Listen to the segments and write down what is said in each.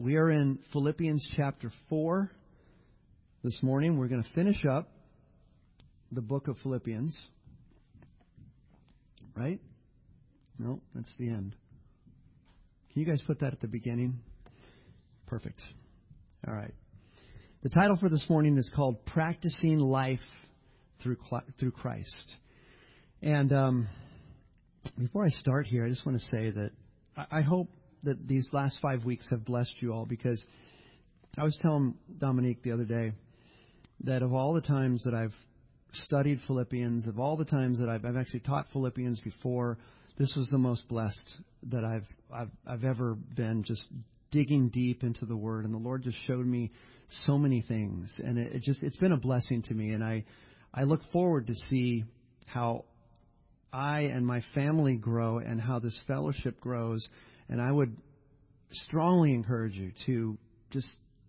We are in Philippians chapter 4 this morning. We're going to finish up the book of Philippians. Right? No, that's the end. Can you guys put that at the beginning? Perfect. All right. The title for this morning is called Practicing Life Through Christ. And before I start here, I just want to say that I hope that these last 5 weeks have blessed you all, because I was telling Dominique the other day that of all the times that I've studied Philippians, of all the times that I've actually taught Philippians before, this was the most blessed that I've ever been, just digging deep into the Word. And the Lord just showed me so many things, and it's been a blessing to me. And I look forward to see how I and my family grow and how this fellowship grows. And I would strongly encourage you to just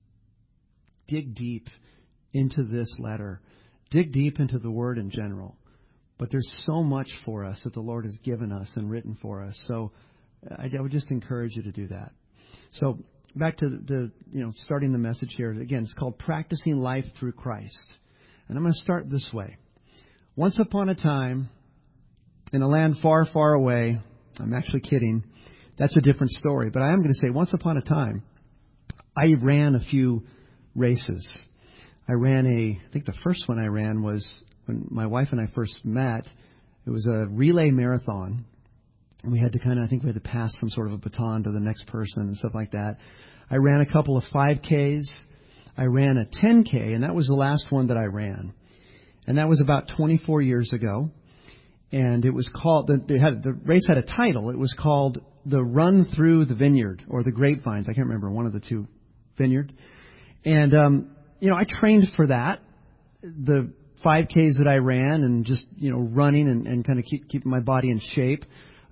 dig deep into this letter. Dig deep into the Word in general. But there's so much for us that the Lord has given us and written for us. So I would just encourage you to do that. So back to starting the message here. Again, it's called Practicing Life Through Christ. And I'm going to start this way. Once upon a time, in a land far, far away, I'm actually kidding, that's a different story. But I am going to say, once upon a time, I ran a few races. I think the first one I ran was when my wife and I first met. It was a relay marathon. And we had to pass some sort of a baton to the next person and stuff like that. I ran a couple of 5Ks. I ran a 10K, and that was the last one that I ran. And that was about 24 years ago. And it was called, the race had a title. It was called the Run Through the Vineyard, or the Grapevines. I can't remember, one of the two, Vineyard. And, I trained for that. The 5Ks that I ran and just, running and kind of keeping my body in shape.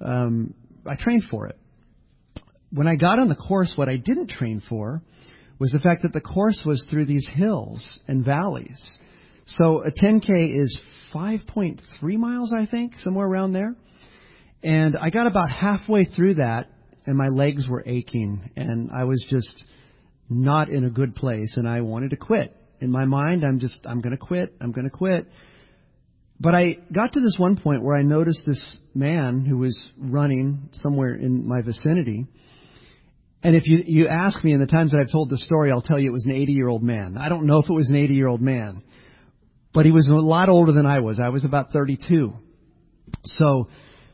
I trained for it. When I got on the course, what I didn't train for was the fact that the course was through these hills and valleys. So a 10K is 5.3 miles, I think, somewhere around there. And I got about halfway through that, and my legs were aching, and I was just not in a good place, and I wanted to quit. In my mind, I'm going to quit. But I got to this one point where I noticed this man who was running somewhere in my vicinity. And if you ask me in the times that I've told this story, I'll tell you it was an 80-year-old man. I don't know if it was an 80-year-old man, but he was a lot older than I was. I was about 32. So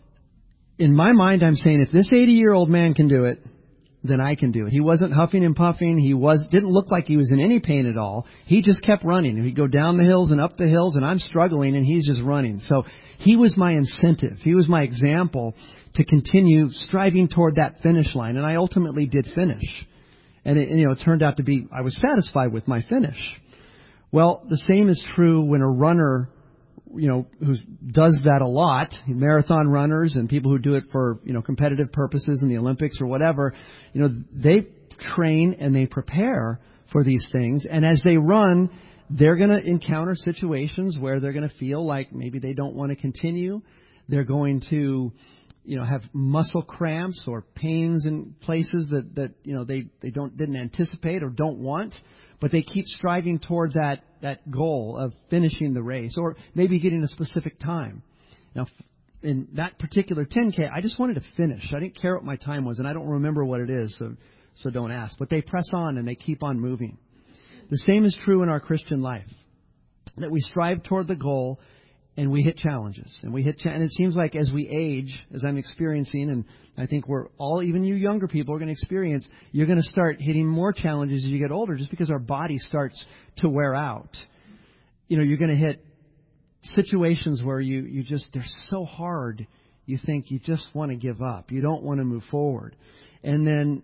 in my mind, I'm saying, if this 80-year-old man can do it, then I can do it. He wasn't huffing and puffing. He didn't look like he was in any pain at all. He just kept running. He'd go down the hills and up the hills, and I'm struggling, and he's just running. So he was my incentive. He was my example to continue striving toward that finish line. And I ultimately did finish. And it turned out to be, I was satisfied with my finish. Well, the same is true when a runner, who does that a lot, marathon runners and people who do it for, competitive purposes in the Olympics or whatever, they train and they prepare for these things. And as they run, they're going to encounter situations where they're going to feel like maybe they don't want to continue. They're going to, have muscle cramps or pains in places that they didn't anticipate or don't want. But they keep striving toward that goal of finishing the race, or maybe getting a specific time. Now, in that particular 10K, I just wanted to finish. I didn't care what my time was, and I don't remember what it is, so don't ask. But they press on and they keep on moving. The same is true in our Christian life, that we strive toward the goal and we hit challenges. And it seems like as we age, as I'm experiencing, and I think we're all, even you younger people, are going to experience, you're going to start hitting more challenges as you get older, just because our body starts to wear out. You're going to hit situations where they're so hard, you think you just want to give up. You don't want to move forward. And then,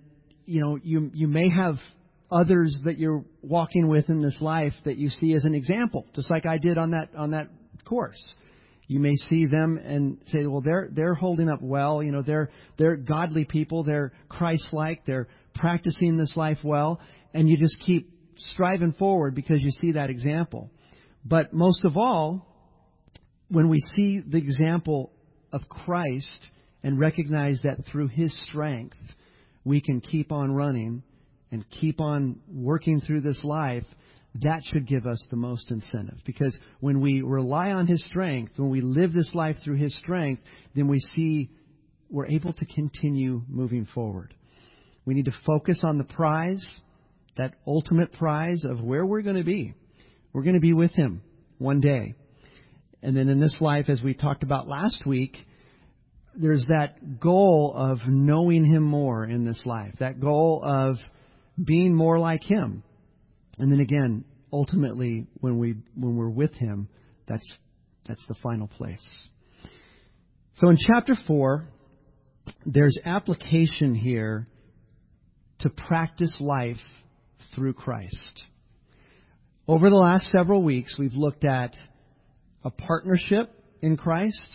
you may have others that you're walking with in this life that you see as an example, just like I did on that course. You may see them and say, well, they're holding up well. They're godly people. They're Christ-like. They're practicing this life well. And you just keep striving forward because you see that example. But most of all, when we see the example of Christ and recognize that through His strength, we can keep on running and keep on working through this life, that should give us the most incentive. Because when we rely on His strength, when we live this life through His strength, then we see we're able to continue moving forward. We need to focus on the prize, that ultimate prize of where we're going to be. We're going to be with Him one day. And then in this life, as we talked about last week, there's that goal of knowing Him more in this life, that goal of being more like Him. And then again, ultimately, when we're with Him, that's the final place. So in chapter 4, there's application here to practice life through Christ. Over the last several weeks, we've looked at a partnership in Christ,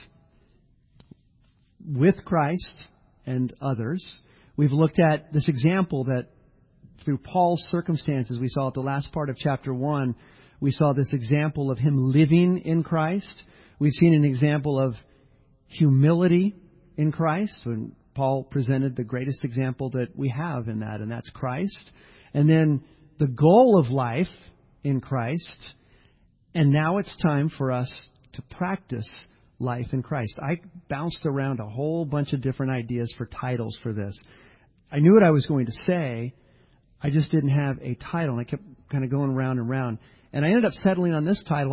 with Christ and others. We've looked at this example that through Paul's circumstances, we saw at the last part of chapter 1, we saw this example of him living in Christ. We've seen an example of humility in Christ, when Paul presented the greatest example that we have in that, and that's Christ. And then the goal of life in Christ. And now it's time for us to practice life in Christ. I bounced around a whole bunch of different ideas for titles for this. I knew what I was going to say. I just didn't have a title, and I kept kind of going round and round. And I ended up settling on this title.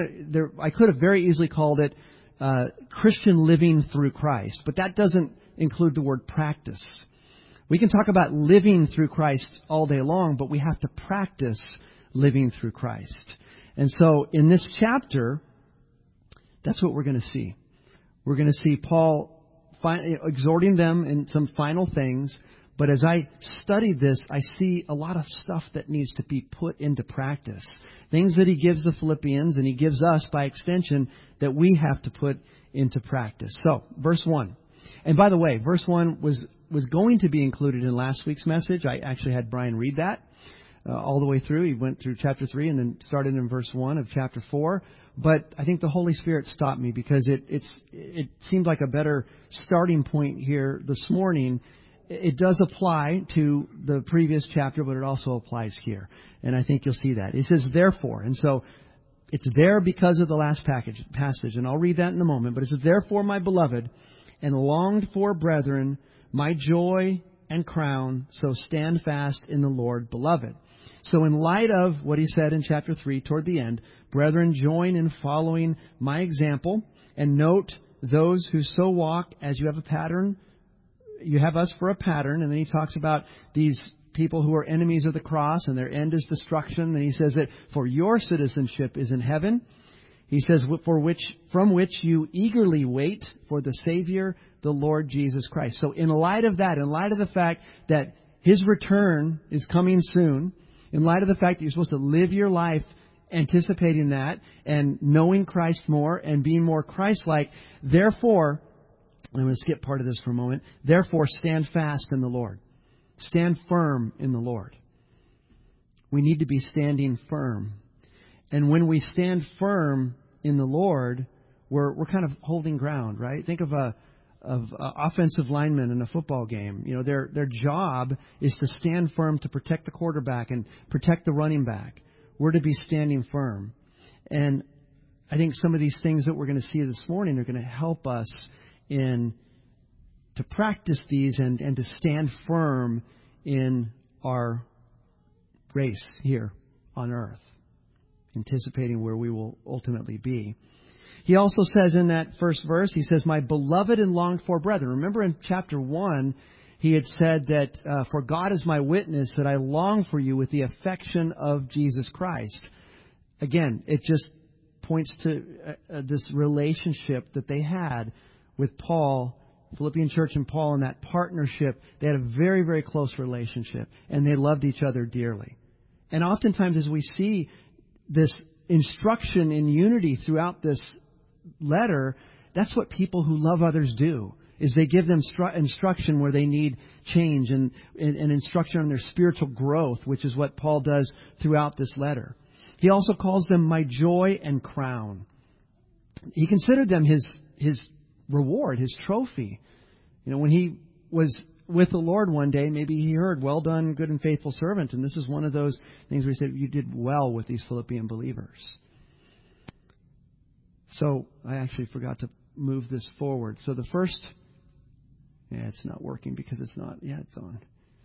I could have very easily called it Christian Living Through Christ, but that doesn't include the word practice. We can talk about living through Christ all day long, but we have to practice living through Christ. And so in this chapter, that's what we're going to see. We're going to see Paul exhorting them in some final things. But as I studied this, I see a lot of stuff that needs to be put into practice. Things that he gives the Philippians and he gives us by extension that we have to put into practice. So, verse 1. And by the way, verse 1 was going to be included in last week's message. I actually had Brian read that all the way through. He went through chapter 3 and then started in verse 1 of chapter 4. But I think the Holy Spirit stopped me because it seemed like a better starting point here this morning. It does apply to the previous chapter, but it also applies here. And I think you'll see that. It says, therefore. And so it's there because of the last passage. And I'll read that in a moment. But it says, therefore, my beloved and longed for brethren, my joy and crown, so stand fast in the Lord, beloved. So in light of what he said in chapter 3 toward the end, brethren, join in following my example and note those who so walk as you have a pattern. You have us for a pattern. And then he talks about these people who are enemies of the cross and their end is destruction. And he says that for your citizenship is in heaven. He says from which you eagerly wait for the Savior, the Lord Jesus Christ. So in light of that, in light of the fact that His return is coming soon, in light of the fact that you're supposed to live your life anticipating that and knowing Christ more and being more Christ-like, therefore, I'm going to skip part of this for a moment. Therefore, stand fast in the Lord. Stand firm in the Lord. We need to be standing firm. And when we stand firm in the Lord, we're kind of holding ground, right? Think of offensive linemen in a football game. You know, their job is to stand firm to protect the quarterback and protect the running back. We're to be standing firm. And I think some of these things that we're going to see this morning are going to help us to practice these and to stand firm in our race here on earth, anticipating where we will ultimately be. He also says in that first verse, he says, my beloved and longed for brethren. Remember in chapter 1, he had said that, for God is my witness that I long for you with the affection of Jesus Christ. Again, it just points to this relationship that they had with Paul, Philippian church and Paul, and that partnership. They had a very, very close relationship, and they loved each other dearly. And oftentimes as we see this instruction in unity throughout this letter, that's what people who love others do, is they give them instruction where they need change and instruction on their spiritual growth, which is what Paul does throughout this letter. He also calls them my joy and crown. He considered them his reward, his trophy. You know, when he was with the Lord one day, maybe he heard, "Well done, good and faithful servant." And this is one of those things where he said, "You did well with these Philippian believers." So I actually forgot to move this forward. So the first, it's not working because it's not, it's on.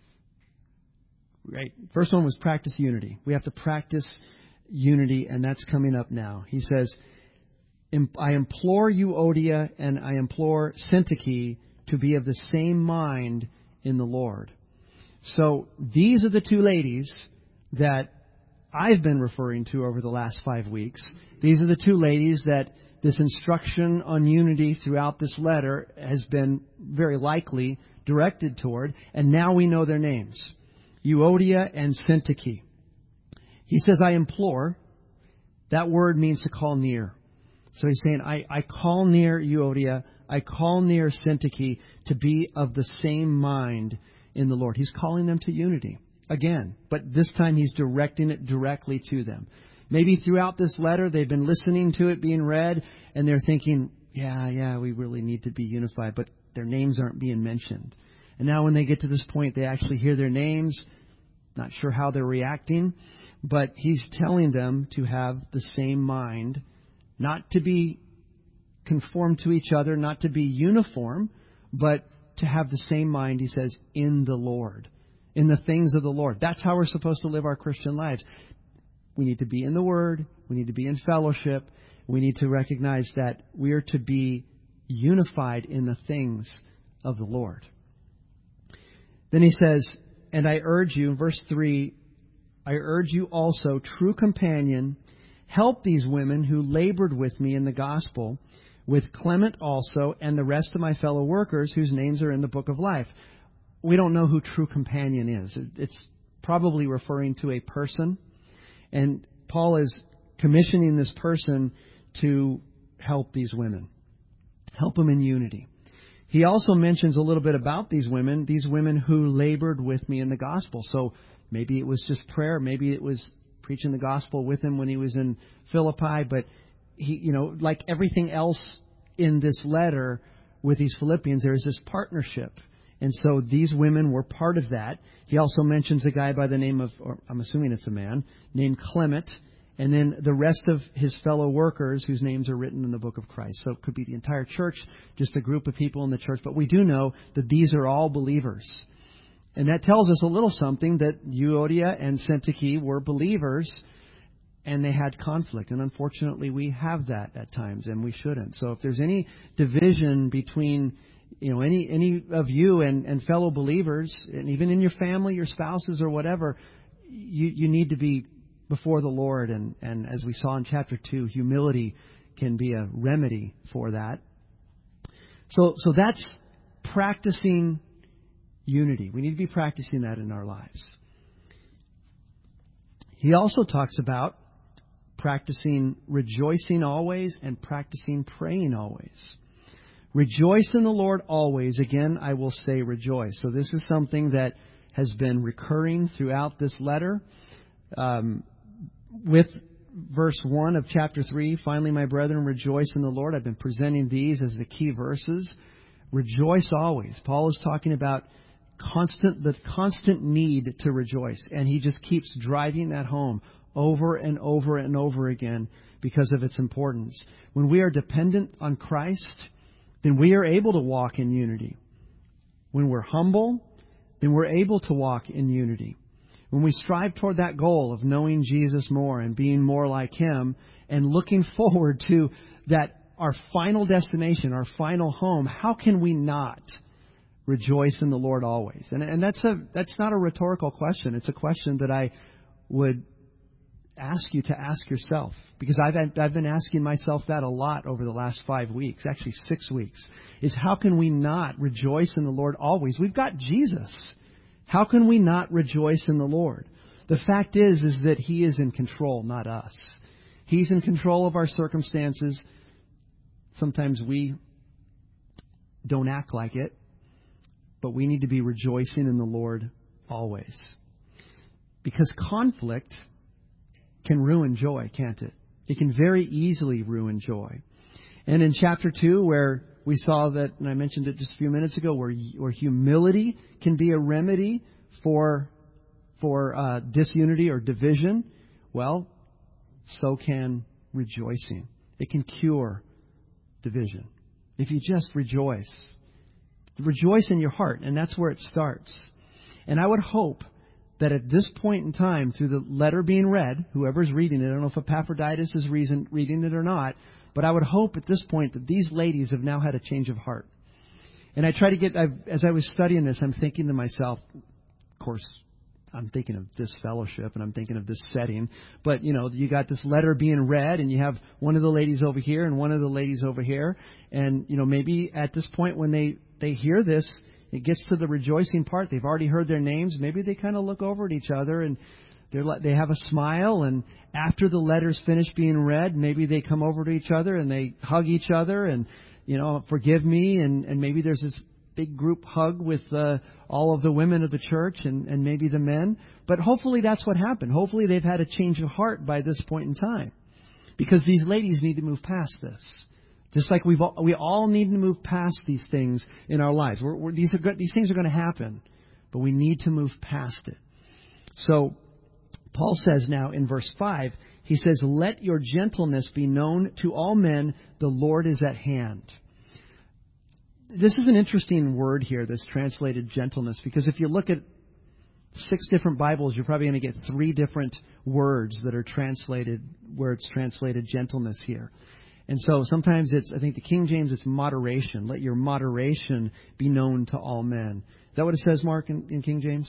Right. First one was practice unity. We have to practice unity, and that's coming up now. He says, "I implore Euodia and I implore Syntyche to be of the same mind in the Lord." So these are the two ladies that I've been referring to over the last 5 weeks. These are the two ladies that this instruction on unity throughout this letter has been very likely directed toward, and now we know their names, Euodia and Syntyche. He says, "I implore." That word means to call near. So he's saying, I call near Euodia, I call near Syntyche to be of the same mind in the Lord. He's calling them to unity again, but this time he's directing it directly to them. Maybe throughout this letter they've been listening to it being read, and they're thinking, yeah, we really need to be unified, but their names aren't being mentioned. And now when they get to this point, they actually hear their names, not sure how they're reacting, but he's telling them to have the same mind, not to be conformed to each other, not to be uniform, but to have the same mind, he says, in the Lord, in the things of the Lord. That's how we're supposed to live our Christian lives. We need to be in the Word. We need to be in fellowship. We need to recognize that we are to be unified in the things of the Lord. Then he says, "And I urge you," verse 3, "I urge you also, true companion, help these women who labored with me in the gospel, with Clement also, and the rest of my fellow workers whose names are in the book of life." We don't know who true companion is. It's probably referring to a person. And Paul is commissioning this person to help these women, help them in unity. He also mentions a little bit about these women who labored with me in the gospel. So maybe it was just prayer. Maybe it was preaching the gospel with him when he was in Philippi. But he, like everything else in this letter with these Philippians, there is this partnership. And so these women were part of that. He also mentions a guy by the name of, or I'm assuming it's a man, named Clement, and then the rest of his fellow workers whose names are written in the book of Christ. So it could be the entire church, just a group of people in the church. But we do know that these are all believers. And that tells us a little something, that Euodia and Syntyche were believers, and they had conflict. And unfortunately, we have that at times, and we shouldn't. So if there's any division between any of you and fellow believers, and even in your family, your spouses or whatever, you need to be before the Lord. And as we saw in chapter 2, humility can be a remedy for that. So that's practicing unity. We need to be practicing that in our lives. He also talks about practicing rejoicing always and practicing praying always. Rejoice in the Lord always. Again, I will say rejoice. So this is something that has been recurring throughout this letter. With verse 1 of chapter 3, "Finally, my brethren, rejoice in the Lord." I've been presenting these as the key verses. Rejoice always. Paul is talking about the constant need to rejoice. And he just keeps driving that home over and over and over again because of its importance. When we are dependent on Christ, then we are able to walk in unity. When we're humble, then we're able to walk in unity. When we strive toward that goal of knowing Jesus more and being more like Him and looking forward to that, our final destination, our final home, how can we not rejoice in the Lord always? And that's not a rhetorical question. It's a question that I would ask you to ask yourself, because I've been asking myself that a lot over the last 5 weeks, actually 6 weeks, is how can we not rejoice in the Lord always? We've got Jesus. How can we not rejoice in the Lord? The fact is that He is in control, not us. He's in control of our circumstances. Sometimes we don't act like it, but we need to be rejoicing in the Lord always. Because conflict can ruin joy, can't it? It can very easily ruin joy. And in chapter 2, where we saw that, and I mentioned it just a few minutes ago, where humility can be a remedy for disunity or division. Well, so can rejoicing. It can cure division. If you just rejoice. Rejoice in your heart, and that's where it starts. And I would hope that at this point in time, through the letter being read, whoever's reading it, I don't know if Epaphroditus is reading it or not, but I would hope at this point that these ladies have now had a change of heart. And I try to get, as I was studying this, I'm thinking to myself, of course, I'm thinking of this fellowship and I'm thinking of this setting. But, you got this letter being read and you have one of the ladies over here and one of the ladies over here. And, maybe at this point when they hear this, it gets to the rejoicing part. They've already heard their names. Maybe they kind of look over at each other and they have a smile. And after the letter's finished being read, maybe they come over to each other and they hug each other and, forgive me. And maybe there's this big group hug with all of the women of the church and maybe the men. But hopefully that's what happened. Hopefully they've had a change of heart by this point in time. Because these ladies need to move past this. Just like we all need to move past these things in our lives. These things are going to happen, but we need to move past it. So Paul says now in verse 5, he says, "Let your gentleness be known to all men. The Lord is at hand." This is an interesting word here that's translated gentleness, because if you look at 6 different Bibles, you're probably going to get 3 different words that are translated where it's translated gentleness here. And so sometimes I think the King James, it's moderation. Let your moderation be known to all men. Is that what it says, Mark, in King James?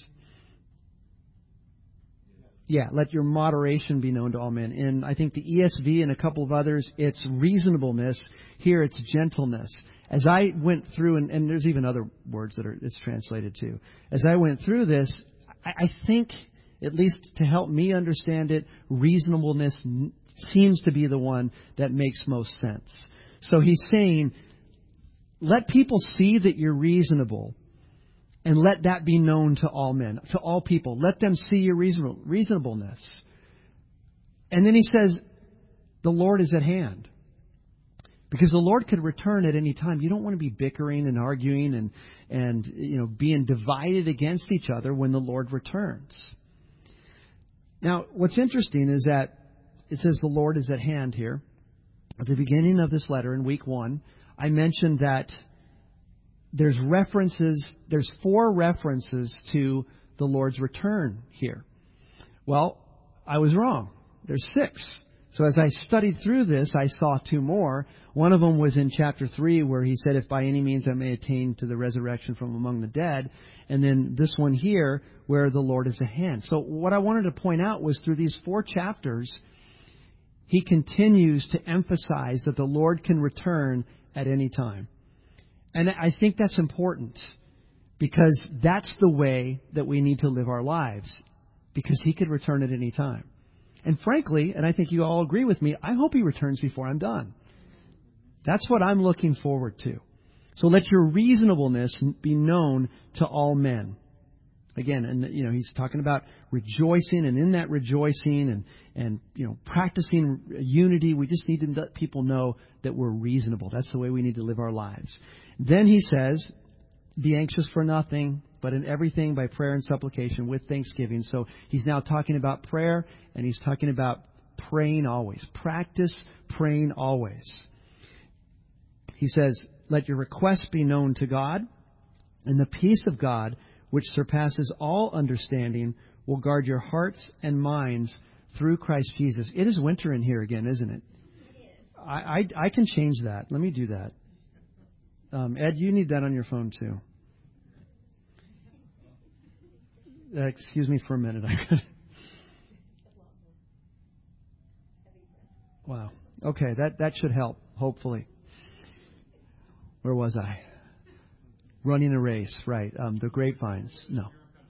Yeah, let your moderation be known to all men. In, I think, the ESV and a couple of others, it's reasonableness. Here it's gentleness. As I went through, and there's even other words that it's translated to. As I went through this, I think, at least to help me understand it, reasonableness seems to be the one that makes most sense. So he's saying, let people see that you're reasonable, and let that be known to all men, to all people. Let them see your reasonableness. And then he says, the Lord is at hand. Because the Lord could return at any time. You don't want to be bickering and arguing and being divided against each other when the Lord returns. Now, what's interesting is that it says the Lord is at hand here. At the beginning of this letter in week 1, I mentioned that there's 4 references to the Lord's return here. Well, I was wrong. There's 6. So as I studied through this, I saw 2 more. One of them was in chapter 3, where he said, if by any means I may attain to the resurrection from among the dead. And then this one here, where the Lord is at hand. So what I wanted to point out was through these 4 chapters, he continues to emphasize that the Lord can return at any time. And I think that's important, because that's the way that we need to live our lives, because he could return at any time. And frankly, and I think you all agree with me, I hope he returns before I'm done. That's what I'm looking forward to. So let your reasonableness be known to all men. Again, and he's talking about rejoicing, and in that rejoicing and practicing unity, we just need to let people know that we're reasonable. That's the way we need to live our lives. Then he says, be anxious for nothing, but in everything by prayer and supplication with thanksgiving. So he's now talking about prayer, and he's talking about praying always. Practice praying always. He says, let your requests be known to God, and the peace of God, which surpasses all understanding, will guard your hearts and minds through Christ Jesus. It is winter in here again, isn't it? I can change that. Let me do that. Ed, you need that on your phone too. Excuse me for a minute. Wow. Okay, that should help, hopefully. Where was I? Running a race, right. The grapevines. No.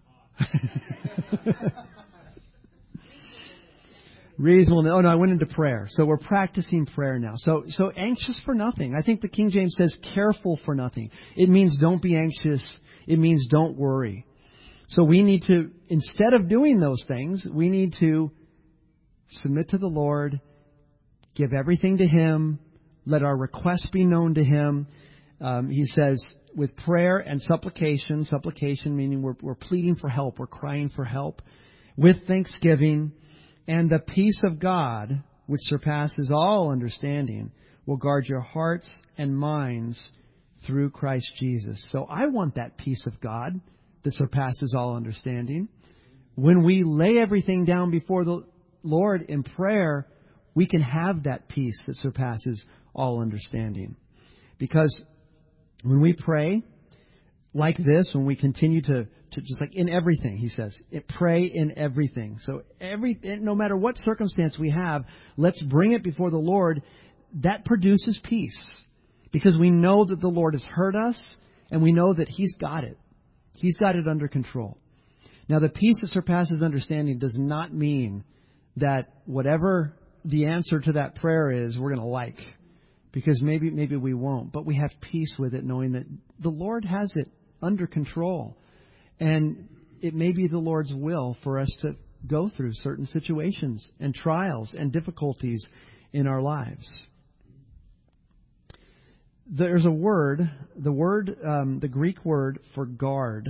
Reasonable. Oh, no, I went into prayer. So we're practicing prayer now. So anxious for nothing. I think the King James says careful for nothing. It means don't be anxious. It means don't worry. So we need to, instead of doing those things, we need to submit to the Lord, give everything to Him, let our requests be known to Him. he says, with prayer and supplication meaning we're pleading for help, we're crying for help, with thanksgiving, and the peace of God, which surpasses all understanding, will guard your hearts and minds through Christ Jesus. So I want that peace of God that surpasses all understanding. When we lay everything down before the Lord in prayer, we can have that peace that surpasses all understanding. Because when we pray like this, when we continue to just like in everything, he says, pray in everything. So no matter what circumstance we have, let's bring it before the Lord. That produces peace because we know that the Lord has heard us and we know that He's got it. He's got it under control. Now, the peace that surpasses understanding does not mean that whatever the answer to that prayer is, we're going to like. Because maybe we won't. But we have peace with it, knowing that the Lord has it under control. And it may be the Lord's will for us to go through certain situations and trials and difficulties in our lives. There's a word, the Greek word for guard.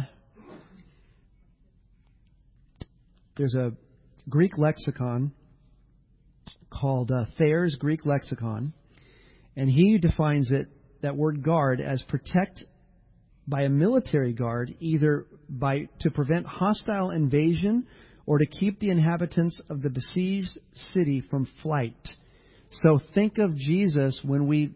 There's a Greek lexicon called Thayer's Greek Lexicon. And he defines that word guard, as protect by a military guard, either to prevent hostile invasion or to keep the inhabitants of the besieged city from flight. So think of Jesus when we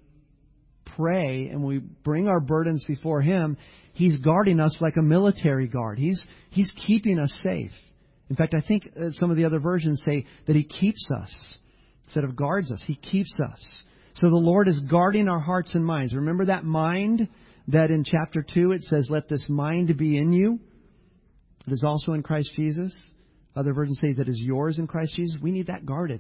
pray and we bring our burdens before Him. He's guarding us like a military guard. He's keeping us safe. In fact, I think some of the other versions say that He keeps us instead of guards us. He keeps us. So the Lord is guarding our hearts and minds. Remember that mind that in chapter 2 it says, let this mind be in you. It is also in Christ Jesus. Other versions say that is yours in Christ Jesus. We need that guarded.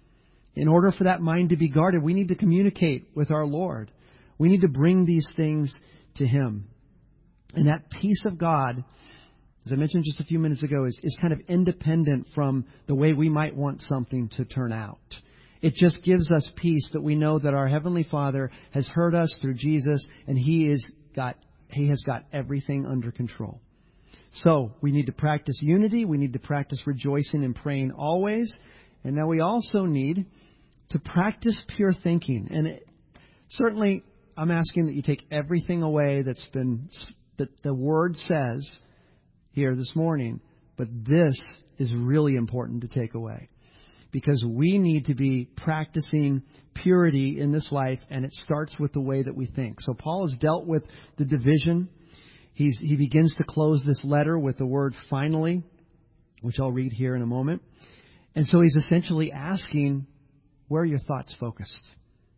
In order for that mind to be guarded, we need to communicate with our Lord. We need to bring these things to Him. And that peace of God, as I mentioned just a few minutes ago, is kind of independent from the way we might want something to turn out. It just gives us peace that we know that our Heavenly Father has heard us through Jesus, and He has got everything under control. So we need to practice unity. We need to practice rejoicing and praying always. And now we also need to practice pure thinking. And certainly I'm asking that you take everything away that the Word says here this morning. But this is really important to take away. Because we need to be practicing purity in this life, and it starts with the way that we think. So Paul has dealt with the division. He begins to close this letter with the word finally, which I'll read here in a moment. And so he's essentially asking, where are your thoughts focused?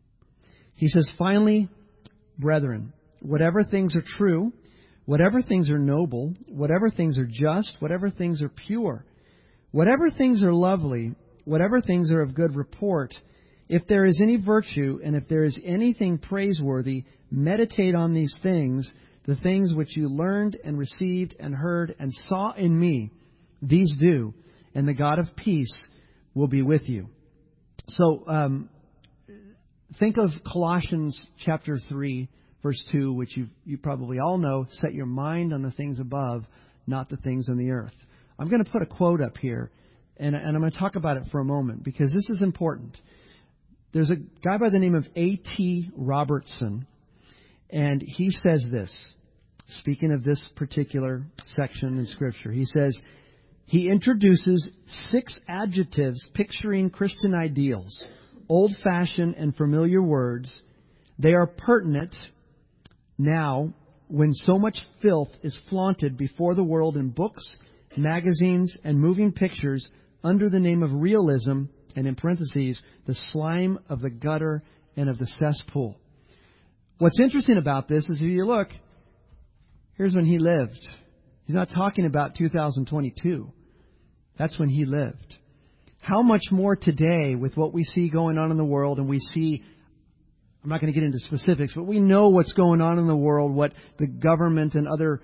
He says, finally, brethren, whatever things are true, whatever things are noble, whatever things are just, whatever things are pure, whatever things are lovely, whatever things are of good report, if there is any virtue and if there is anything praiseworthy, meditate on these things, the things which you learned and received and heard and saw in me, these do, and the God of peace will be with you. So think of Colossians chapter 3, verse 2, which you probably all know, set your mind on the things above, not the things on the earth. I'm going to put a quote up here. And I'm going to talk about it for a moment because this is important. There's a guy by the name of A.T. Robertson, and he says this, speaking of this particular section in Scripture. He says, he introduces 6 adjectives picturing Christian ideals, old-fashioned and familiar words. They are pertinent now when so much filth is flaunted before the world in books, magazines, and moving pictures under the name of realism, and in parentheses, the slime of the gutter and of the cesspool. What's interesting about this is if you look, here's when he lived. He's not talking about 2022. That's when he lived. How much more today with what we see going on in the world, and we see, I'm not going to get into specifics, but we know what's going on in the world, what the government and other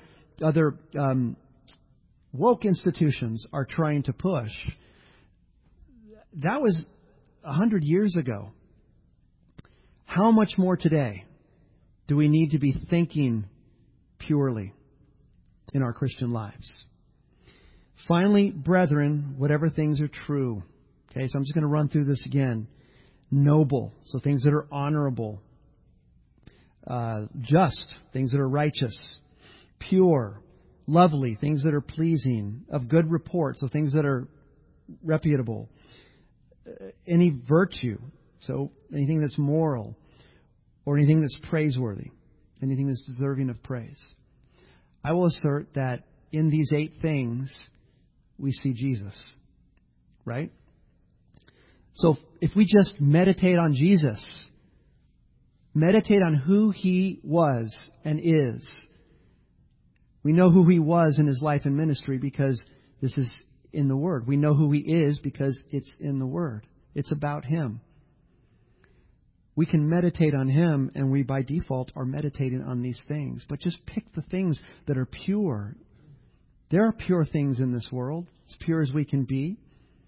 woke institutions are trying to push. That was 100 years ago. How much more today? do we need to be thinking purely in our Christian lives? Finally, brethren, whatever things are true. Okay, so I'm just going to run through this again. Noble, so things that are honorable. Just, things that are righteous. Pure, lovely, things that are pleasing. Of good report, so things that are reputable. Any virtue, so anything that's moral, or anything that's praiseworthy, anything that's deserving of praise. I will assert that in these 8 things, we see Jesus. Right? So if we just meditate on Jesus, meditate on who He was and is, we know who He was in His life and ministry because this is in the Word. We know who He is because it's in the Word. It's about Him. We can meditate on Him, and we by default are meditating on these things. But just pick the things that are pure. There are pure things in this world, as pure as we can be.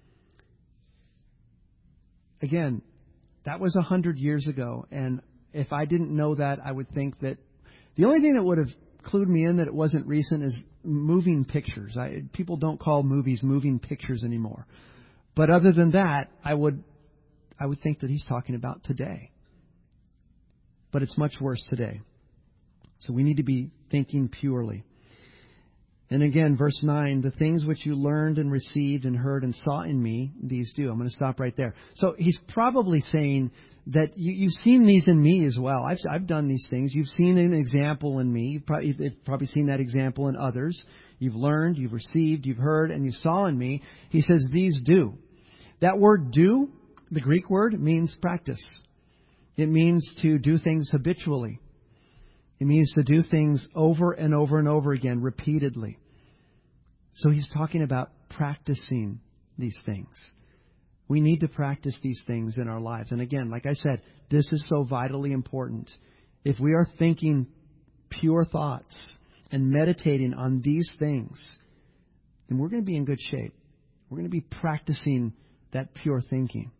Again, that was 100 years ago, and if I didn't know that, I would think that the only thing that would have clued me in that it wasn't recent is moving pictures. People don't call movies moving pictures anymore. But other than that, I would think that he's talking about today. But it's much worse today. So we need to be thinking purely. And again, verse 9, the things which you learned and received and heard and saw in me, these do. I'm going to stop right there. So he's probably saying that you've seen these in me as well. I've done these things. You've seen an example in me. You've probably seen that example in others. You've learned, you've received, you've heard, and you saw in me. He says these do. That word do, the Greek word, means practice. It means to do things habitually. It means to do things over and over and over again, repeatedly. So he's talking about practicing these things. We need to practice these things in our lives. And again, like I said, this is so vitally important. If we are thinking pure thoughts and meditating on these things, then we're going to be in good shape. We're going to be practicing that pure thinking.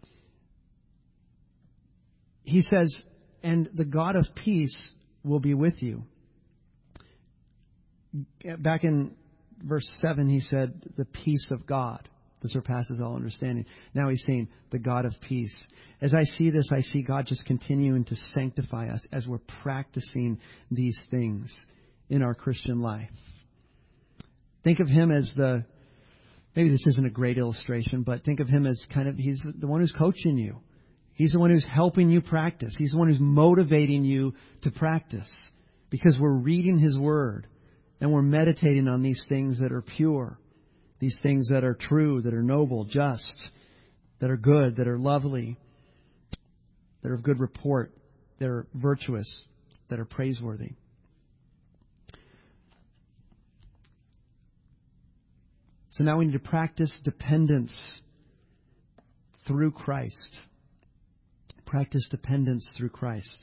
He says, and the God of peace will be with you. Back in verse 7, he said, the peace of God that surpasses all understanding. Now he's saying, the God of peace. As I see this, I see God just continuing to sanctify us as we're practicing these things in our Christian life. Think of Him as maybe this isn't a great illustration, but think of Him as He's the one who's coaching you. He's the one who's helping you practice. He's the one who's motivating you to practice because we're reading His Word and we're meditating on these things that are pure, these things that are true, that are noble, just, that are good, that are lovely, that are of good report, that are virtuous, that are praiseworthy. So now we need to practice dependence through Christ. Practice dependence through Christ.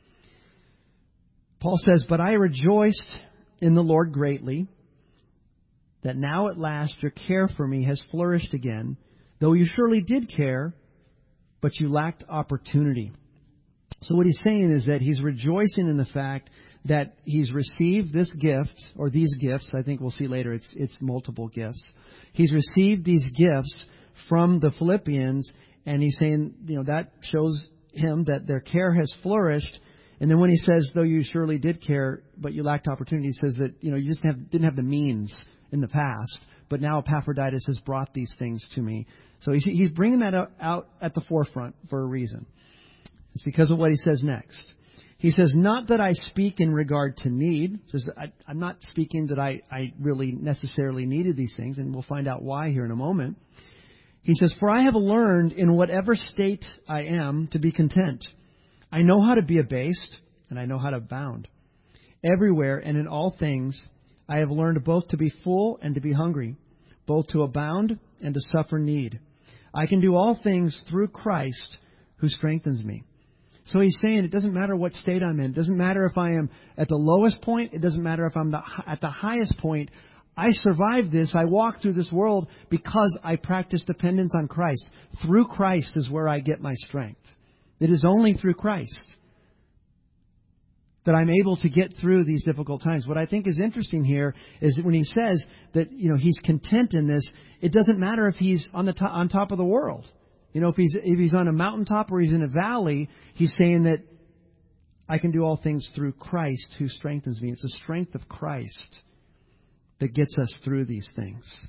Paul says, but I rejoiced in the Lord greatly that now at last your care for me has flourished again, though you surely did care, but you lacked opportunity. So what he's saying is that he's rejoicing in the fact that he's received this gift, or these gifts. I think we'll see later it's multiple gifts. He's received these gifts from the Philippians, and he's saying, that shows him that their care has flourished. And then when he says, though you surely did care, but you lacked opportunity, he says that, you just didn't have the means in the past, but now Epaphroditus has brought these things to me. So he's bringing that out at the forefront for a reason. It's because of what he says next. He says, not that I speak in regard to need. He says, I'm not speaking that I really necessarily needed these things, and we'll find out why here in a moment. He says, for I have learned in whatever state I am to be content. I know how to be abased, and I know how to abound. Everywhere and in all things, I have learned both to be full and to be hungry, both to abound and to suffer need. I can do all things through Christ who strengthens me. So he's saying it doesn't matter what state I'm in. It doesn't matter if I am at the lowest point. It doesn't matter if I'm at the highest point. I survived this. I walk through this world because I practice dependence on Christ. Through Christ is where I get my strength. It is only through Christ. that I'm able to get through these difficult times. What I think is interesting here is that when he says that, he's content in this, it doesn't matter if he's on top of the world. If he's on a mountaintop or he's in a valley, he's saying that I can do all things through Christ who strengthens me. It's the strength of Christ that gets us through these things.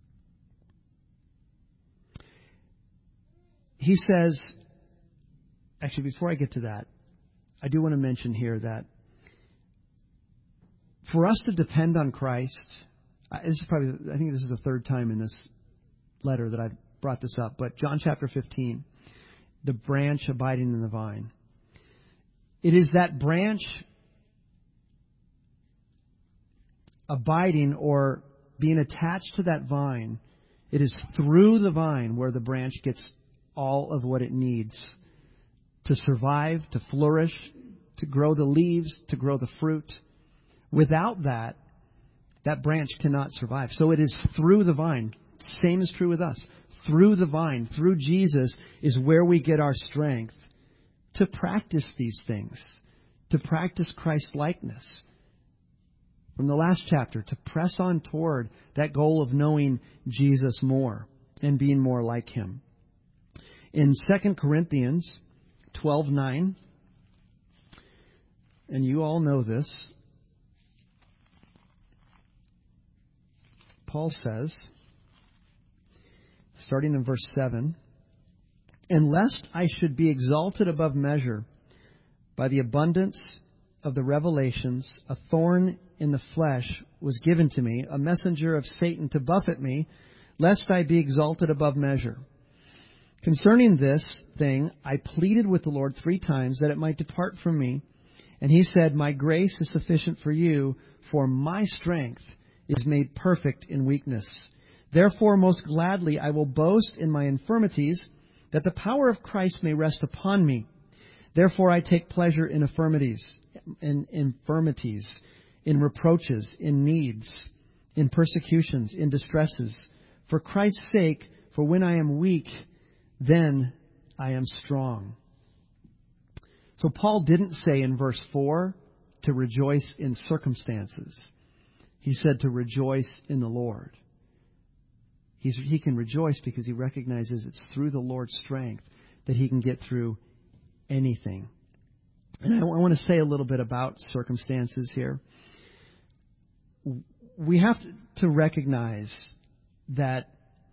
He says, actually, before I get to that, I do want to mention here that for us to depend on Christ, I think this is the third time in this letter that I've brought this up, but John chapter 15, the branch abiding in the vine. It is that branch abiding or being attached to that vine. It is through the vine where the branch gets all of what it needs to survive, to flourish, to grow the leaves, to grow the fruit. Without that branch cannot survive. So it is through the vine. Same is true with us. Through the vine, through Jesus, is where we get our strength to practice these things, to practice Christ-likeness. From the last chapter, to press on toward that goal of knowing Jesus more and being more like Him. In 2 Corinthians 12:9, and you all know this, Paul says, starting in verse 7, "And lest I should be exalted above measure by the abundance of the revelations, a thorn in the flesh was given to me, a messenger of Satan to buffet me, lest I be exalted above measure. Concerning this thing, I pleaded with the Lord 3 times that it might depart from me. And He said, My grace is sufficient for you, for my strength is made perfect in weakness. Therefore, most gladly I will boast in my infirmities, that the power of Christ may rest upon me. Therefore, I take pleasure in infirmities, in reproaches, in needs, in persecutions, in distresses. For Christ's sake, for when I am weak, then I am strong." So Paul didn't say in verse 4 to rejoice in circumstances. He said to rejoice in the Lord. He can rejoice because he recognizes it's through the Lord's strength that he can get through anything. And I want to say a little bit about circumstances here. We have to recognize that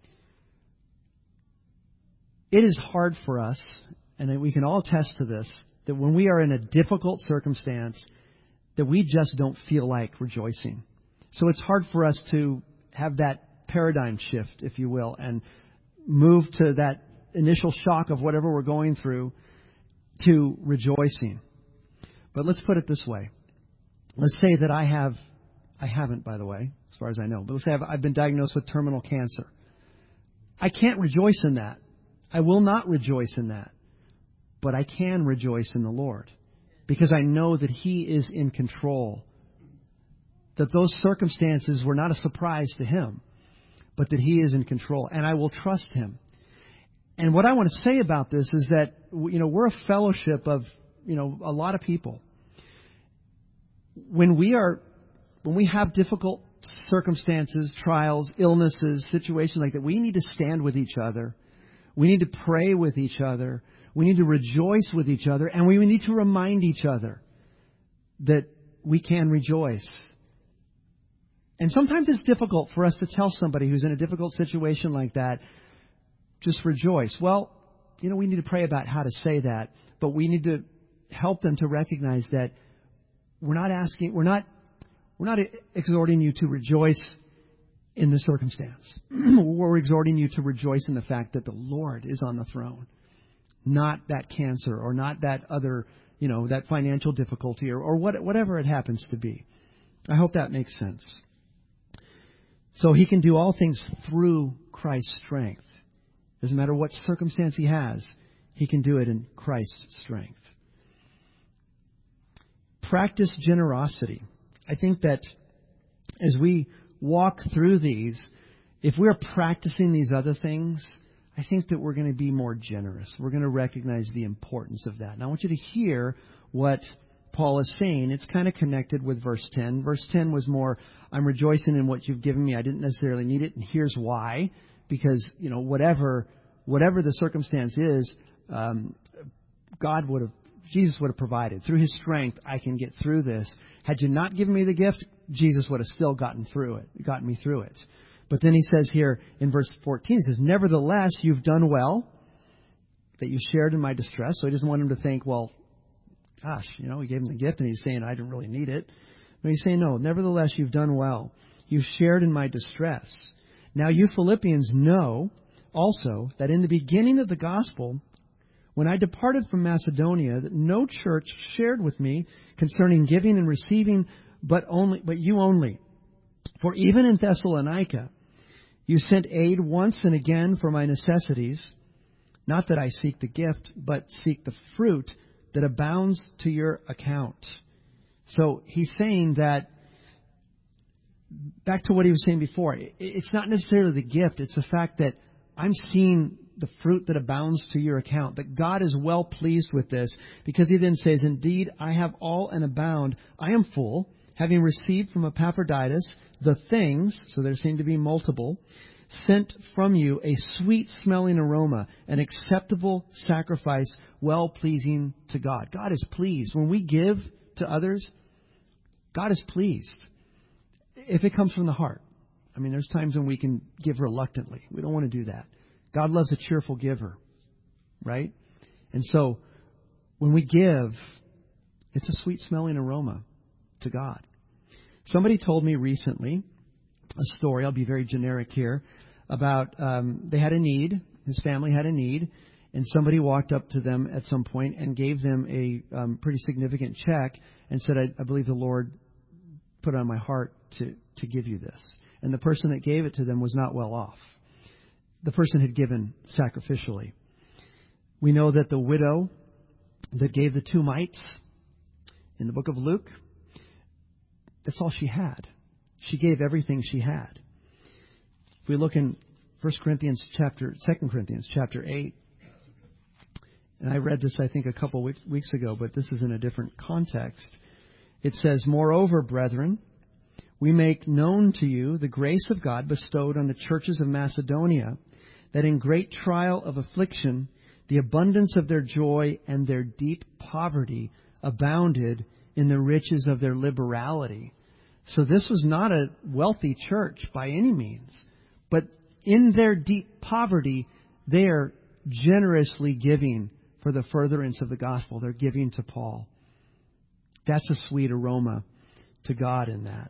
it is hard for us, and we can all attest to this, that when we are in a difficult circumstance, that we just don't feel like rejoicing. So it's hard for us to have that paradigm shift, if you will, and move to that initial shock of whatever we're going through to rejoicing. But let's put it this way. Let's say that I haven't, by the way, as far as I know, but let's say I've been diagnosed with terminal cancer. I can't rejoice in that. I will not rejoice in that. But I can rejoice in the Lord because I know that He is in control. That those circumstances were not a surprise to Him, but that He is in control, and I will trust Him. And what I want to say about this is that, we're a fellowship of, a lot of people. When we have difficult circumstances, trials, illnesses, situations like that, we need to stand with each other. We need to pray with each other. We need to rejoice with each other. And we need to remind each other that we can rejoice. And sometimes it's difficult for us to tell somebody who's in a difficult situation like that, just rejoice. Well, we need to pray about how to say that. But we need to help them to recognize that we're not exhorting you to rejoice in the circumstance. We're exhorting you to rejoice in the fact that the Lord is on the throne, not that cancer or not that other, that financial difficulty or whatever it happens to be. I hope that makes sense. So He can do all things through Christ's strength. Doesn't matter what circumstance He has, He can do it in Christ's strength. Practice generosity. I think that as we walk through these, if we're practicing these other things, I think that we're going to be more generous. We're going to recognize the importance of that. And I want you to hear what Paul is saying, it's kind of connected with verse 10. Verse 10 was more, I'm rejoicing in what you've given me. I didn't necessarily need it, and here's why. Because, whatever the circumstance is, Jesus would have provided. Through His strength, I can get through this. Had you not given me the gift, Jesus would have still gotten me through it. But then he says here in verse 14, he says, nevertheless, you've done well that you shared in my distress. So he doesn't want him to think, well, gosh, we gave him the gift and he's saying I didn't really need it. But he's saying, no, nevertheless, you've done well. You've shared in my distress. Now you Philippians know also that in the beginning of the gospel, when I departed from Macedonia, that no church shared with me concerning giving and receiving, but you only. For even in Thessalonica, you sent aid once and again for my necessities. Not that I seek the gift, but seek the fruit that abounds to your account. So he's saying that, back to what he was saying before, it's not necessarily the gift, it's the fact that I'm seeing the fruit that abounds to your account, that God is well pleased with this, because he then says, indeed, I have all and abound. I am full, having received from Epaphroditus the things, so there seem to be multiple, sent from you a sweet-smelling aroma, an acceptable sacrifice, well-pleasing to God. God is pleased. When we give to others, God is pleased. If it comes from the heart. There's times when we can give reluctantly. We don't want to do that. God loves a cheerful giver, right? And so, when we give, it's a sweet-smelling aroma to God. Somebody told me recently a story, I'll be very generic here, about they had a need, his family had a need, and somebody walked up to them at some point and gave them a pretty significant check and said, I believe the Lord put it on my heart to give you this. And the person that gave it to them was not well off. The person had given sacrificially. We know that the widow that gave the 2 mites in the book of Luke, that's all she had. She gave everything she had. If we look in 2 Corinthians chapter 8, and I read this I think a couple weeks ago, but this is in a different context. It says, moreover, brethren, we make known to you the grace of God bestowed on the churches of Macedonia, that in great trial of affliction, the abundance of their joy and their deep poverty abounded in the riches of their liberality. So this was not a wealthy church by any means, but in their deep poverty, they are generously giving for the furtherance of the gospel. They're giving to Paul. That's a sweet aroma to God in that.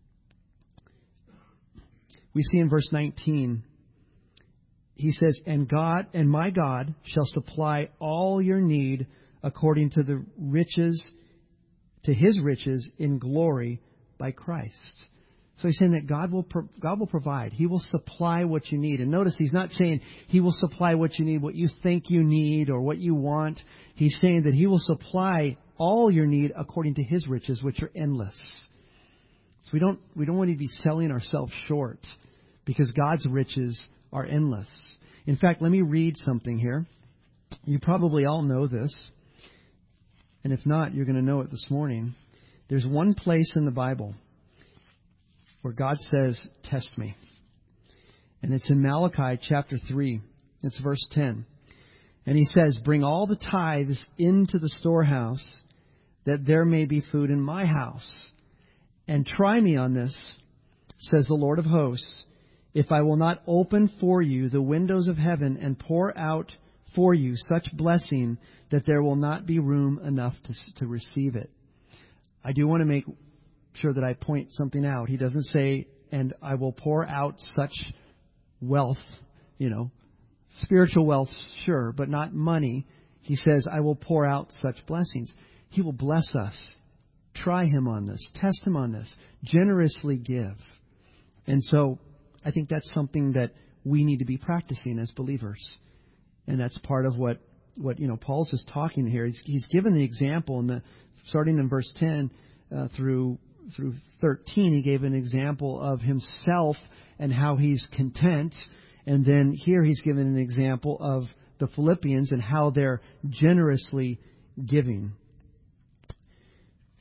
We see in verse 19, he says, and my God shall supply all your need according to the riches, to His riches in glory by Christ. So he's saying that God will provide. He will supply what you need. And notice he's not saying He will supply what you need, what you think you need or what you want. He's saying that He will supply all your need according to His riches, which are endless. So we don't want to be selling ourselves short, because God's riches are endless. In fact, let me read something here. You probably all know this. And if not, you're going to know it this morning. There's one place in the Bible where God says, test me. And it's in Malachi chapter 3. It's verse 10. And He says, bring all the tithes into the storehouse, that there may be food in my house. And try me on this, says the Lord of hosts, if I will not open for you the windows of heaven and pour out for you such blessing that there will not be room enough to receive it. I do want to make sure that I point something out. He doesn't say, and I will pour out such wealth, spiritual wealth, sure, but not money. He says, I will pour out such blessings. He will bless us. Try Him on this. Test Him on this. Generously give. And so I think that's something that we need to be practicing as believers. And that's part of what Paul's just talking here. He's given the example starting in verse 10 through 13. He gave an example of himself and how he's content. And then here he's given an example of the Philippians and how they're generously giving.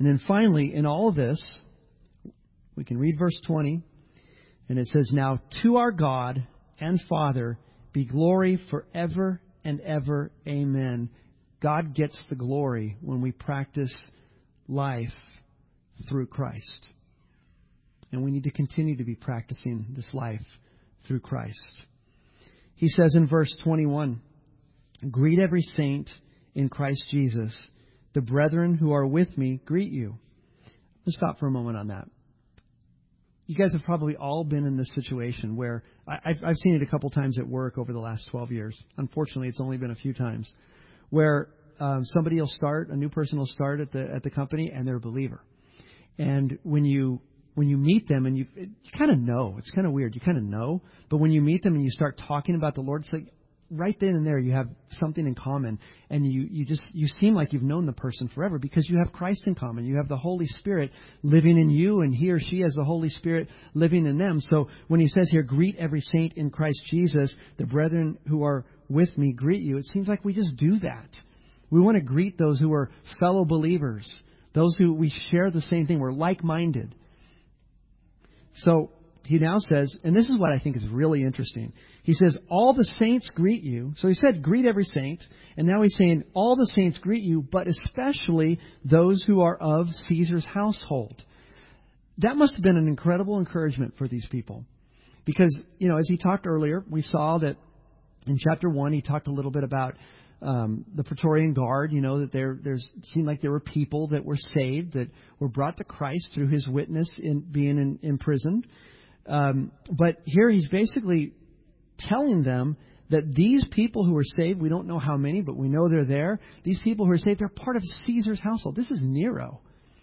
And then finally, in all of this, we can read verse 20, and it says, "Now to our God and Father be glory forever and ever. Amen." God gets the glory when we practice life through Christ. And we need to continue to be practicing this life through Christ. He says in verse 21, "Greet every saint in Christ Jesus. The brethren who are with me greet you." Let's stop for a moment on that. You guys have probably all been in this situation where I've seen it a couple times at work over the last 12 years. Unfortunately, it's only been a few times where somebody will start, a new person will start at the company, and they're a believer. And when you meet them, and you kind of know, it's kind of weird, you kind of know, but when you meet them and you start talking about the Lord, it's like right then and there you have something in common, and you seem like you've known the person forever because you have Christ in common. You have the Holy Spirit living in you, and he or she has the Holy Spirit living in them. So when he says here, "Greet every saint in Christ Jesus, the brethren who are with me greet you," it seems like we just do that. We want to greet those who are fellow believers, those who we share the same thing. We're like-minded. So he now says, and this is what I think is really interesting. He says, "All the saints greet you." So he said, "Greet every saint." And now he's saying, "All the saints greet you, but especially those who are of Caesar's household." That must have been an incredible encouragement for these people. Because, as he talked earlier, we saw that in chapter 1, he talked a little bit about the Praetorian Guard, that there seemed like there were people that were saved, that were brought to Christ through his witness in being imprisoned. But here he's basically telling them that these people who are saved, we don't know how many, but we know they're there. These people who are saved, they're part of Caesar's household. This is Nero.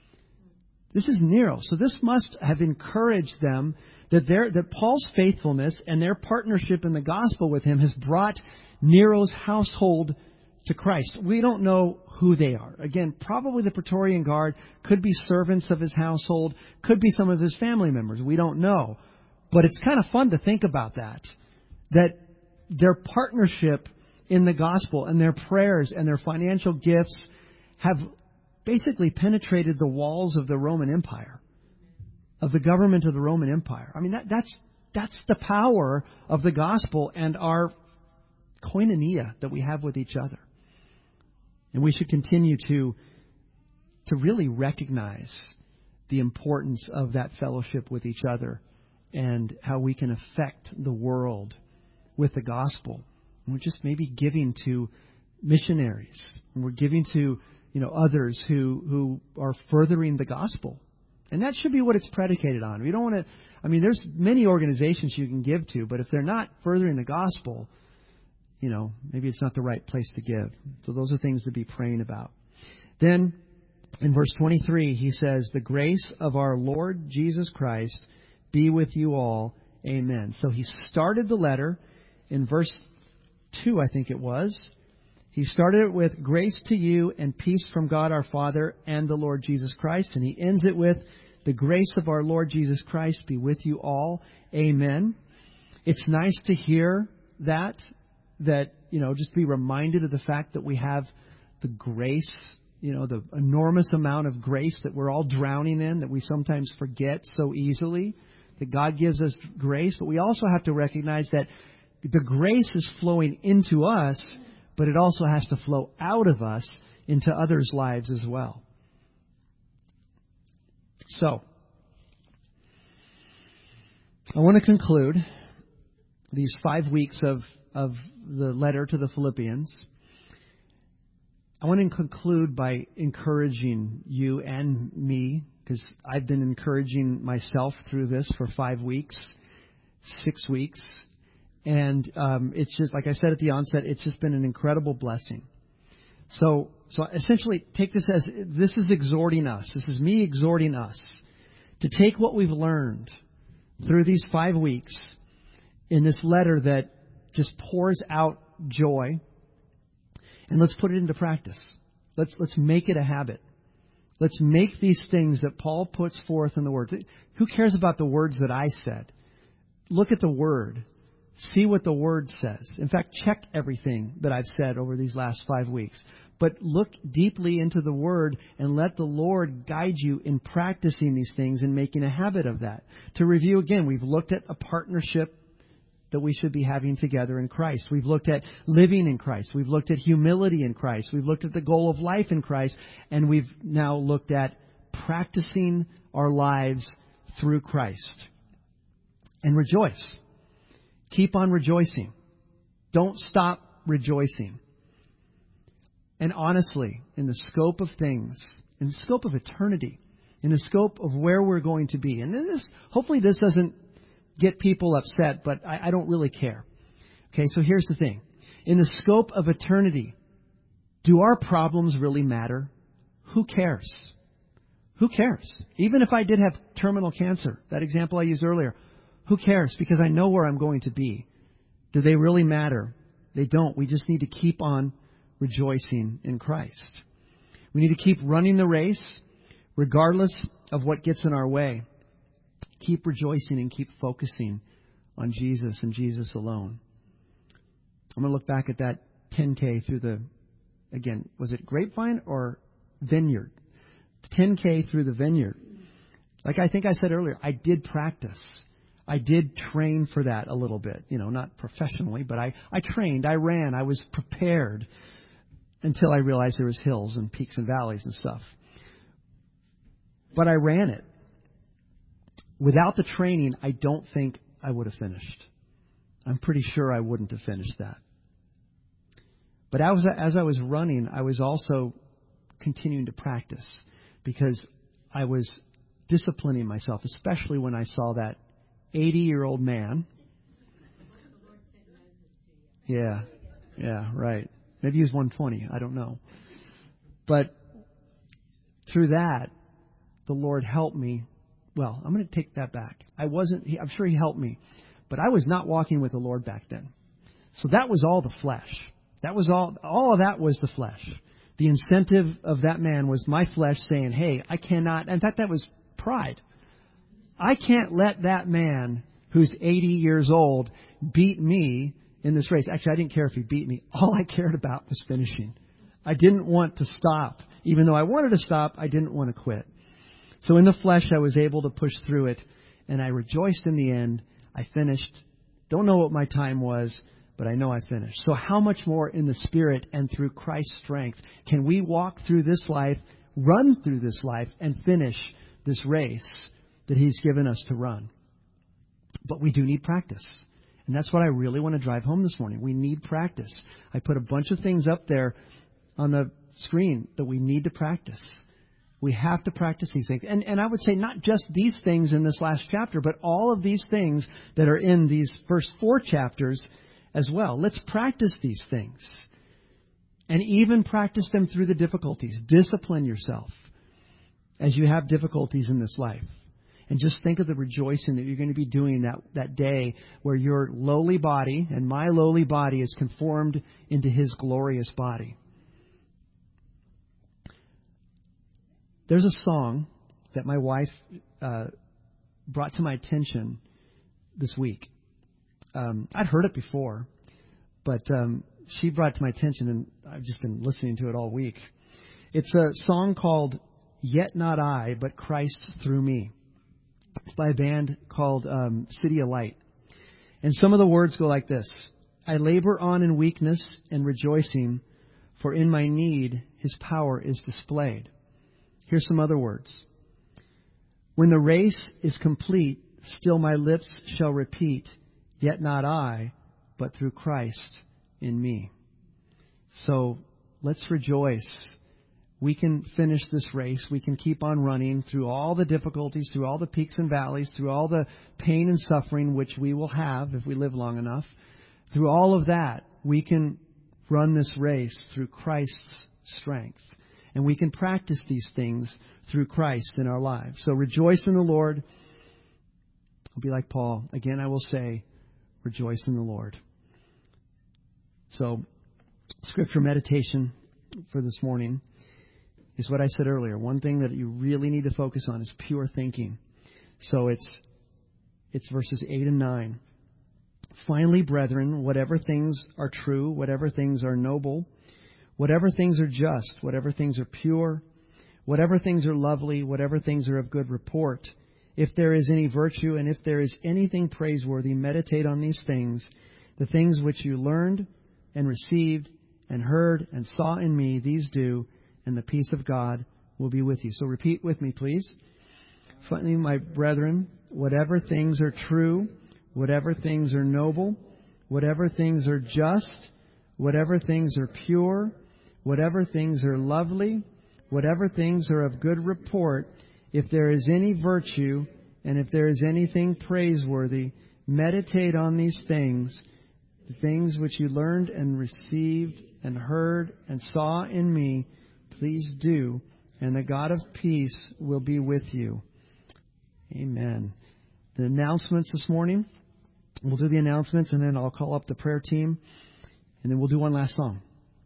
So this must have encouraged them that Paul's faithfulness and their partnership in the gospel with him has brought Nero's household to Christ. We don't know who they are. Again, probably the Praetorian Guard, could be servants of his household, could be some of his family members. We don't know. But it's kind of fun to think about that their partnership in the gospel and their prayers and their financial gifts have basically penetrated the walls of the Roman Empire, of the government of the Roman Empire. I mean, that's the power of the gospel and our koinonia that we have with each other. And we should continue to really recognize the importance of that fellowship with each other and how we can affect the world with the gospel. And we're just maybe giving to missionaries, and we're giving to others who are furthering the gospel. And that should be what it's predicated on. We don't want to, there's many organizations you can give to, but if they're not furthering the gospel, maybe it's not the right place to give. So those are things to be praying about. Then in verse 23, he says, "The grace of our Lord Jesus Christ be with you all. Amen." So he started the letter in verse 2, I think it was. He started it with "Grace to you and peace from God our Father and the Lord Jesus Christ." And he ends it with, "The grace of our Lord Jesus Christ be with you all. Amen." It's nice to hear that, just be reminded of the fact that we have the grace, the enormous amount of grace that we're all drowning in, that we sometimes forget so easily, that God gives us grace. But we also have to recognize that the grace is flowing into us, but it also has to flow out of us into others' lives as well. So, I want to conclude these 5 weeks of the letter to the Philippians. I want to conclude by encouraging you and me, because I've been encouraging myself through this for 5 weeks, 6 weeks. And it's just, like I said at the onset, it's just been an incredible blessing. So essentially, take this as, this is exhorting us. This is me exhorting us to take what we've learned through these 5 weeks in this letter that just pours out joy, and let's put it into practice. Let's make it a habit. Let's make these things that Paul puts forth in the Word. Who cares about the words that I said? Look at the Word. See what the Word says. In fact, check everything that I've said over these last 5 weeks. But look deeply into the Word and let the Lord guide you in practicing these things and making a habit of that. To review again, we've looked at a partnership that we should be having together in Christ. We've looked at living in Christ. We've looked at humility in Christ. We've looked at the goal of life in Christ. And we've now looked at practicing our lives through Christ. And rejoice. Keep on rejoicing. Don't stop rejoicing. And honestly, in the scope of things, in the scope of eternity, in the scope of where we're going to be, and hopefully this doesn't get people upset, but I don't really care. Okay, so here's the thing. In the scope of eternity, do our problems really matter? Who cares? Who cares? Even if I did have terminal cancer, that example I used earlier, who cares? Because I know where I'm going to be. Do they really matter? They don't. We just need to keep on rejoicing in Christ. We need to keep running the race regardless of what gets in our way. Keep rejoicing and keep focusing on Jesus and Jesus alone. I'm going to look back at that 10K through the, again, was it grapevine or vineyard? 10K through the vineyard. Like I think I said earlier, I did practice. I did train for that a little bit. Not professionally, but I trained, I ran, I was prepared until I realized there was hills and peaks and valleys and stuff. But I ran it. Without the training, I don't think I would have finished. I'm pretty sure I wouldn't have finished that. But as I was running, I was also continuing to practice because I was disciplining myself, especially when I saw that 80-year-old man. Yeah, right. Maybe he was 120. I don't know. But through that, the Lord helped me. Well, I'm going to take that back. I'm sure He helped me, but I was not walking with the Lord back then. So that was all the flesh. That was all of that was the flesh. The incentive of that man was my flesh saying, hey, I cannot. In fact, that was pride. I can't let that man who's 80 years old beat me in this race. Actually, I didn't care if he beat me. All I cared about was finishing. I didn't want to stop. Even though I wanted to stop, I didn't want to quit. So in the flesh, I was able to push through it, and I rejoiced in the end. I finished. Don't know what my time was, but I know I finished. So how much more in the Spirit and through Christ's strength can we walk through this life, run through this life, and finish this race that He's given us to run? But we do need practice. And that's what I really want to drive home this morning. We need practice. I put a bunch of things up there on the screen that we need to practice. We have to practice these things. And I would say not just these things in this last chapter, but all of these things that are in these first 4 chapters as well. Let's practice these things. And even practice them through the difficulties. Discipline yourself as you have difficulties in this life. And just think of the rejoicing that you're going to be doing that day where your lowly body and my lowly body is conformed into His glorious body. There's a song that my wife brought to my attention this week. I'd heard it before, but she brought it to my attention, and I've just been listening to it all week. It's a song called Yet Not I, But Christ Through Me. It's by a band called City of Light. And some of the words go like this. I labor on in weakness and rejoicing, for in my need His power is displayed. Here's some other words. When the race is complete, still my lips shall repeat, yet not I, but through Christ in me. So let's rejoice. We can finish this race. We can keep on running through all the difficulties, through all the peaks and valleys, through all the pain and suffering which we will have if we live long enough. Through all of that, we can run this race through Christ's strength. And we can practice these things through Christ in our lives. So rejoice in the Lord. I'll be like Paul. Again, I will say, rejoice in the Lord. So, scripture meditation for this morning is what I said earlier. One thing that you really need to focus on is pure thinking. So it's verses 8 and 9. Finally, brethren, whatever things are true, whatever things are noble, whatever things are just, whatever things are pure, whatever things are lovely, whatever things are of good report, if there is any virtue and if there is anything praiseworthy, meditate on these things, the things which you learned and received and heard and saw in me, these do, and the peace of God will be with you. So repeat with me, please. Finally, my brethren, whatever things are true, whatever things are noble, whatever things are just, whatever things are pure, whatever things are lovely, whatever things are of good report, if there is any virtue and if there is anything praiseworthy, meditate on these things, the things which you learned and received and heard and saw in me, please do, and the God of peace will be with you. Amen. The announcements this morning. We'll do the announcements, and then I'll call up the prayer team, and then we'll do one last song.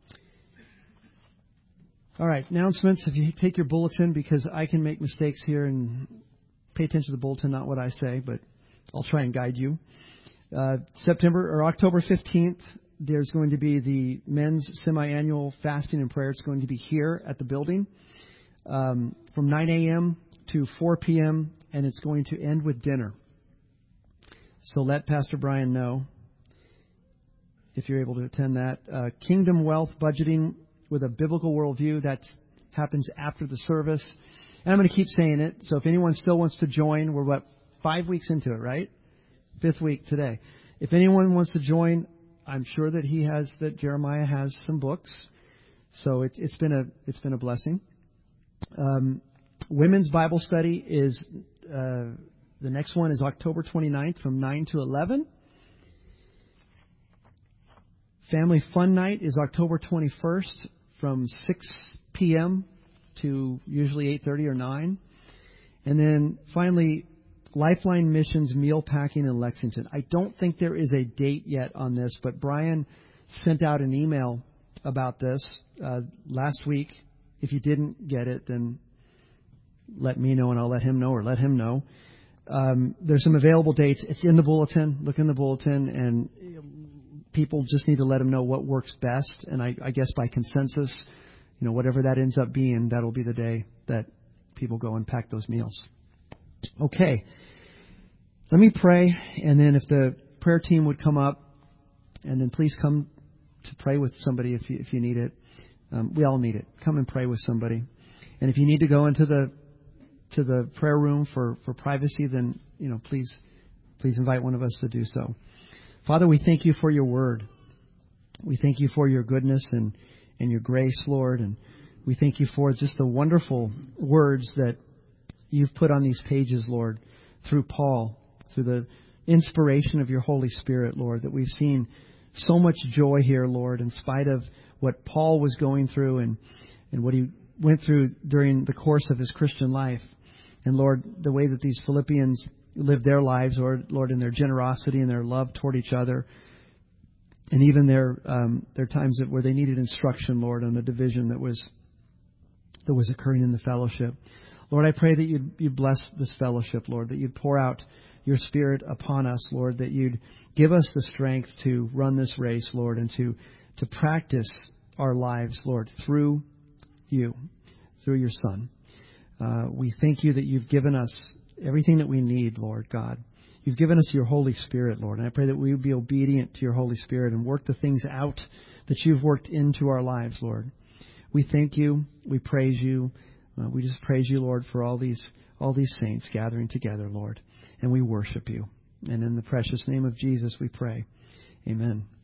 All right, announcements. If you take your bulletin, because I can make mistakes here, and pay attention to the bulletin, not what I say, but I'll try and guide you. October 15th, there's going to be the men's semi-annual fasting and prayer. It's going to be here at the building from 9 a.m. to 4 p.m., and it's going to end with dinner. So let Pastor Brian know if you're able to attend that. Kingdom Wealth Budgeting with a Biblical Worldview, that happens after the service. And I'm going to keep saying it, so if anyone still wants to join, we're 5 weeks into it, right? 5th week today. If anyone wants to join, I'm sure that Jeremiah has some books. So it's been a blessing. Women's Bible study is the next one is October 29th from 9 to 11. Family Fun Night is October 21st from 6 p.m. to usually 8:30 or 9. And then finally, Lifeline Missions Meal Packing in Lexington. I don't think there is a date yet on this, but Brian sent out an email about this last week. If you didn't get it, then let me know and I'll let him know, or let him know. There's some available dates. It's in the bulletin. Look in the bulletin, and people just need to let them know what works best. And I guess by consensus, whatever that ends up being, that'll be the day that people go and pack those meals. Okay. Let me pray, and then if the prayer team would come up, and then please come to pray with somebody if you need it. We all need it. Come and pray with somebody. And if you need to go into the prayer room for privacy, then please invite one of us to do so. Father, we thank you for your word. We thank you for your goodness and your grace, Lord, and we thank you for just the wonderful words that you've put on these pages, Lord, through Paul, through the inspiration of your Holy Spirit, Lord, that we've seen so much joy here, Lord, in spite of what Paul was going through and what he went through during the course of his Christian life. And Lord, the way that these Philippians lived their lives, Lord, in their generosity and their love toward each other, and even their times where they needed instruction, Lord, on the division that was occurring in the fellowship. Lord, I pray that you'd bless this fellowship, Lord, that you'd pour out your Spirit upon us, Lord, that you'd give us the strength to run this race, Lord, and to practice our lives, Lord, through you, through your Son. We thank you that you've given us everything that we need, Lord God. You've given us your Holy Spirit, Lord, and I pray that we would be obedient to your Holy Spirit and work the things out that you've worked into our lives, Lord. We thank you. We praise you. We just praise you, Lord, for all these saints gathering together, Lord, and we worship you. And in the precious name of Jesus, we pray. Amen.